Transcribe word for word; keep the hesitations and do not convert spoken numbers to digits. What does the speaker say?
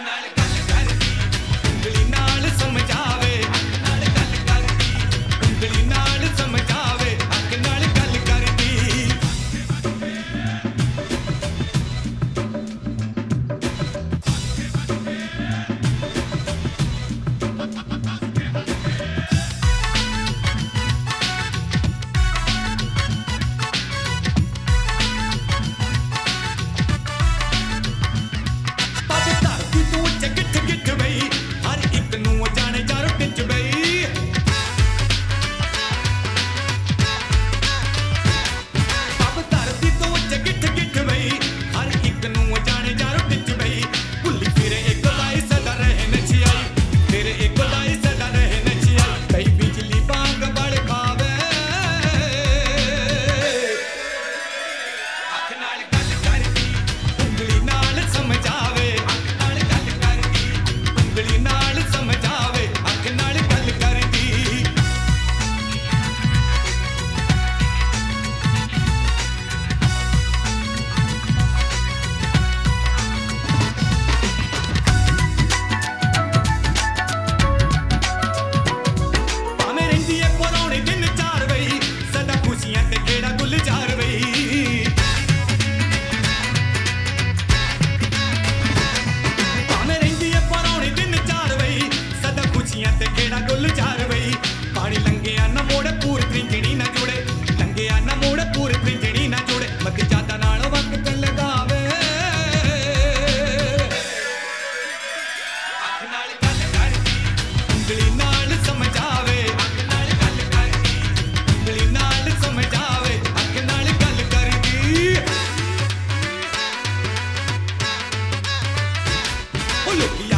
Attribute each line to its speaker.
Speaker 1: ਨਾਲ ਗੱਲ ਕਰਦੀ ਉਂਗਲੀ ਨਾਲ ਸਮਝਾਵੇ ਅੱਖ ਨਾਲ ਗੱਲ ਕਰਦੀ ਉਂਗਲੀ ਨਾਲ ਸਮਝਾਵੇ ਅੱਖ ਨਾਲ ਗੱਲ ਕਰਦੀ ਪਾਣੀ ਲੰਘਿਆ ਨਾ ਮੋੜ ਪੂਰ ਤ੍ਰਿੰਜਣੀ ਨਾ ਜੁੜੇ ਲੰਘਿਆ ਨਾ ਮੋੜ ਪੂਰ ਤ੍ਰਿੰਜਣੀ ਨਾ ਜੁੜੇ ਮੱਤੀ ਜਾਦਾ ਨਾਲ ਵਕਤ ਲਗਾਵੇ ਅੱਖ ਨਾਲ ਗੱਲ ਕਰਦੀ ਉਂਗਲੀ ਨਾਲ ਸਮਝਾਵੇ ਅੱਖ ਨਾਲ ਗੱਲ ਕਰਦੀ ਉਂਗਲੀ ਨਾਲ ਸਮਝਾਵੇ ਅੱਖ ਨਾਲ ਗੱਲ ਕਰਦੀ ਉਹ ਲੋਕੀ